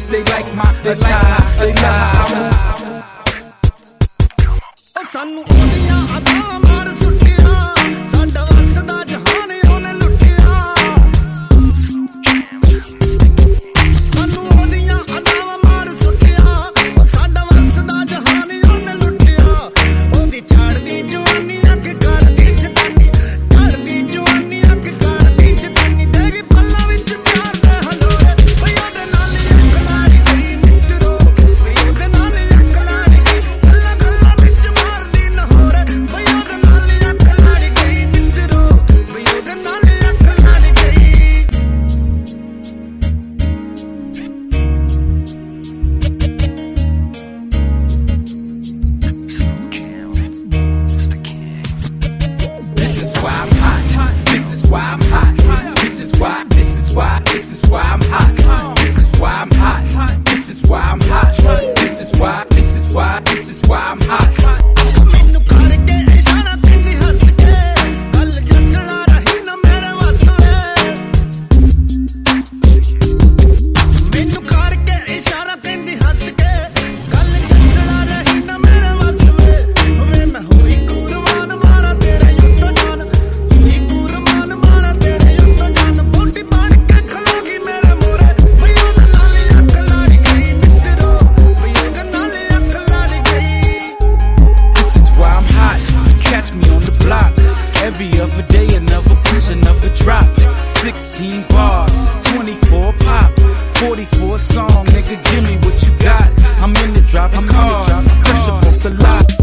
they like my attire. ਸਾਨੂੰ ਉਹਦੀਆਂ ਅਦਾਵਾਂ ਮਾਰ ਸੁੱਟਿਆ ਸਾਡਾ ਵਸਦਾ ਜਹਾਨ ਉਹਨੇ ਲੁੱਟਿਆ ਸਾਨੂੰ ਉਹਦੀਆਂ ਅਦਾਵਾਂ ਮਾਰ ਸੁੱਟਿਆ ਸਾਡਾ ਵਸਦਾ ਜਹਾਨ ਉਹਨੇ ਲੁੱਟਿਆ ਉਹਦੀ ਛੱਡਦੀ ਜਵਾਨੀ ਅੱਖ ਕਰਦੀ ਸ਼ੈਤਾਨੀ ਛੱਡਦੀ ਜਵਾਨੀ ਅੱਖ ਕਰਦੀ ਸ਼ੈਤਾਨੀ ਦੇਗੀ ਪੱਲਾਂ ਵਿੱਚ ਪਿਆਰ ਦੇ ਹਲੋਰੇ ਬਈ ਉਹਦੇ ਨਾਲ ਹੀ ਅੱਖ ਲਾੜੀ ਗਈ ਮਿੱਤਰੋ ਬਈ ਉਹਦੇ ਨਾਲ ਹੀ ਅੱਖ ਲਾੜੀ ਗਈ ਗੱਲਾਂ ਗੱਲਾਂ ਵਿੱਚ every other day, another push, another drop. 16 bars, 24 pop, 44 song, nigga, give me what you got. I'm in the driving cars, push up off the lot.